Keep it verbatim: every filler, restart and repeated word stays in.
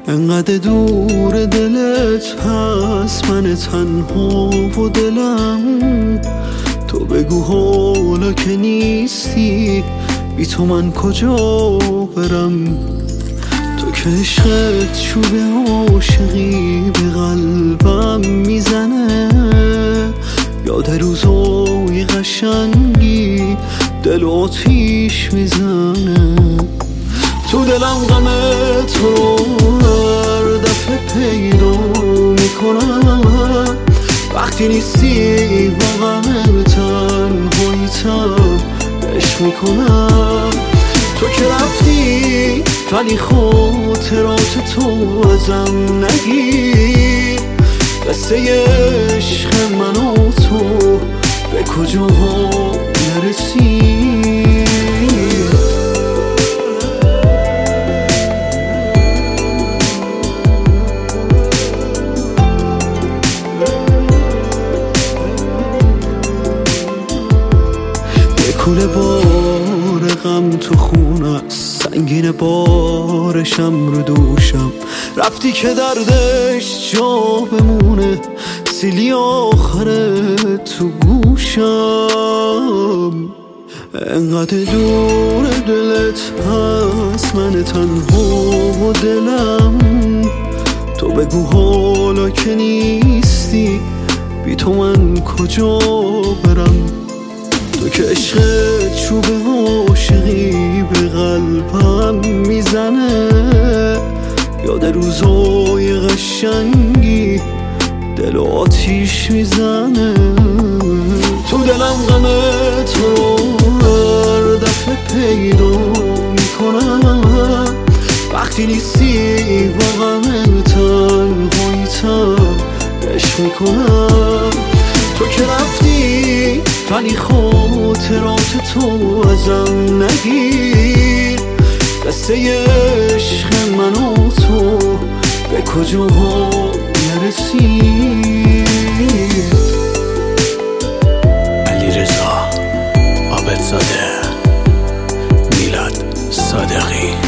انقدر دور دلت هست من تنها و دلم. تو بگو حالا که نیستی بی تو من کجا برم. تو که عشقت چوب عاشقی به قلبم میزنه. یاد روزای قشنگی دل آتیش میزنه. تو دلم غم تو هر دفعه پیدا میکنم. وقتی نیستی با غم تنهایی‌تم عشق میکنم. تو که رفتی ولی خاطرات تو ازم نگیر. قصه عشق من و تو به کجاها نرسید. کوله بار غم تو خونه، سنگین بارشم رو دوشم. رفتی که دردش جا بمونه، سیلی آخره تو گوشم. انقدر دور دلت هست من تنها و دلم. تو بگو حالا که نیستی بی تو من کجا برم. تو که عشقت چوب عاشقی به قلبم میزنه. یاد روزای قشنگی دل آتیش میزنه. تو دلم غم تو هر دفعه پیدا میکنم. وقتی نیستی با غم تنهایی‌تم عشق میکنم. تو که رفتی ولی خاطرات تو ازم نگیر. قصه عشق من و تو به کجاها نرسید. علیرضا عابدزاده، میلاد صادقی.